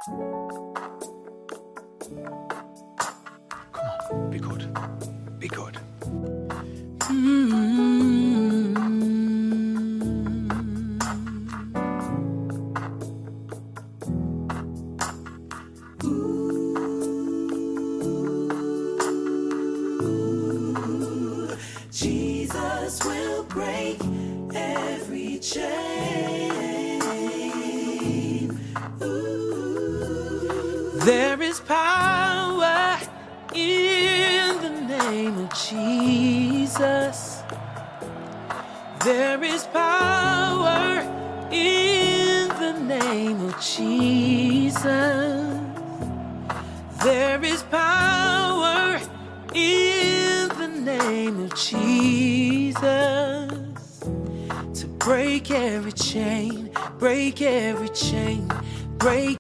Come on, be good. Be good. Jesus will break every chain. Ooh. There is power in the name of Jesus. There is power in the name of Jesus. There is power in the name of Jesus to break every chain, break every chain, break